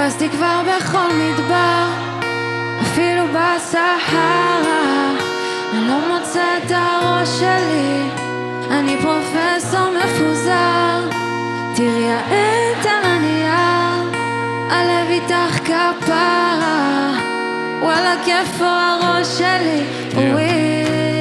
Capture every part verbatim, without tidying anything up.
חיפשתי כבר בכל מדבר, אפילו בסהרה. אני לא מוצא את הראש שלי, אני פרופסור מפוזר. תראי העט על הנייר, הלב איתך כפרה. וואלה כיף הראש שלי, וואי.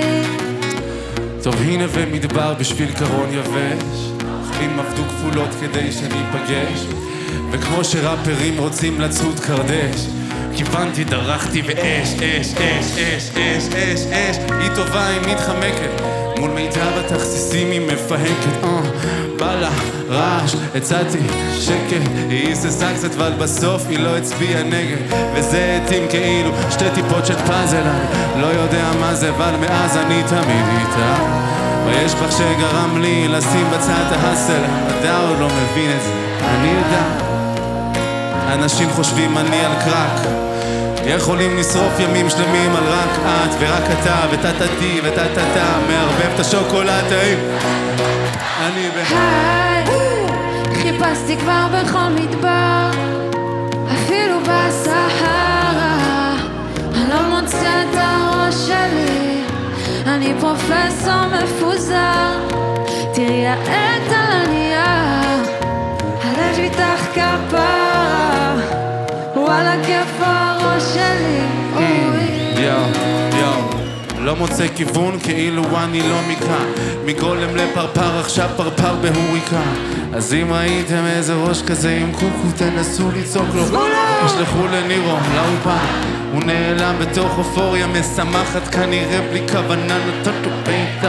טוב הנה ומדבר בשביל קרון יבש, חיים עבדו כפולות כדי שניפגש, וכמו שראפרים רוצים לצוד קרדש, כיוונתי, דרכתי ואש, אש, אש, אש, אש, אש, אש. היא טובה, היא מתחמקת, מול מיטב התכסיסים היא מפהקת. אה, בא לה רעש, הצעתי שקט, היא היססה קצת אבל בסוף היא לא הצביעה נגד, וזה התאים כאילו שתי טיפות של פאזל. אני לא יודע מה זה, אבל מאז אני תמיד איתה. ויש בך שגרם לי לשים בצד ההסל, המדע עוד לא מבין את זה, אני יודע. אנשים חושבים אני על קרק, יכולים לשרוף ימים שלמים על רק את ורק אתה וטטטי וטטטה, מערבב את השוקולד טעים. אני ב... היי, חיפשתי כבר בכל מדבר, אפילו בסהרה. אני לא מוצא את הראש שלי, אני פרופסור מפוזר. תראי העט על הנייר, הלב איתך כפרה. וואלה כיף הראש שלי, יאו, יאו, לא מוצא כיוון כאילו אני לא מכאן, מגולם לפרפר עכשיו פרפר בהוריקה. אז אם ראיתם איזה ראש כזה עם קוקו תנסו לצעוק לו, תשלחו לנירו לאופן. הוא נעלם בתוך אופוריה משמחת כנראה בלי כוונה, נתת לו ביתה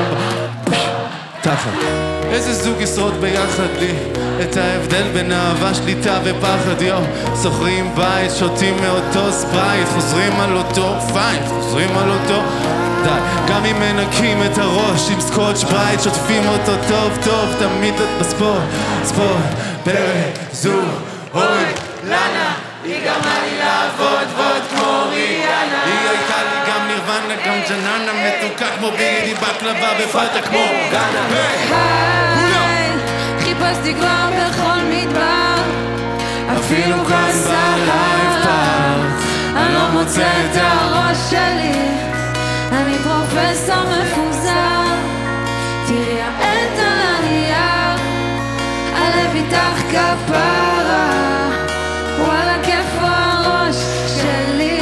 תחת. איזה זוג ישרוד ביחד לי את ההבדל בין אהבה, שליטה ופחד. יו, שוכרים בית, שותים מאותו ספרייט, חוזרים על אותו פייט, חוזרים על אותו די. גם אם מנקים את הראש עם סקוטש ברייט, שוטפים אותו טוב טוב, תמיד את בספורט. ספורט, פרק, זו, אוי, לנה, היא גרמה לי לעבוד ועוד כמו ריאנה. היא הייתה לי גם נירוונה, גם ג'ננה, מתוקה כמו בידי בקלבה בפתה כמו גאנה. היי, חיפשתי כבר בכל מדבר, אפילו בסהרה. אני לא מוצא את הראש שלי, אני פרופסור מפוזר. תראי העט על הנייר, הלב איתך כפרה. וואלה כיף הראש שלי.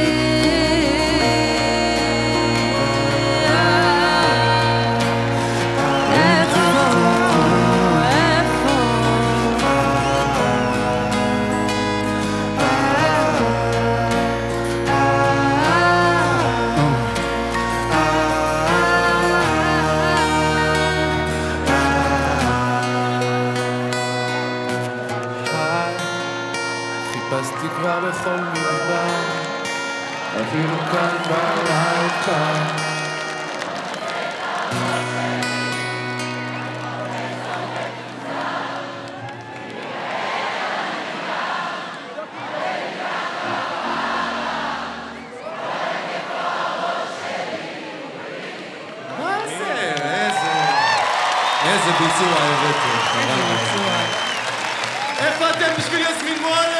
חיפשתי כבר בכל מדבר, אפילו כאן בלילה קר. מה זה? איזה... איזה ביצוע הבאתי. איפה אתם בשביל יסמין מואלה?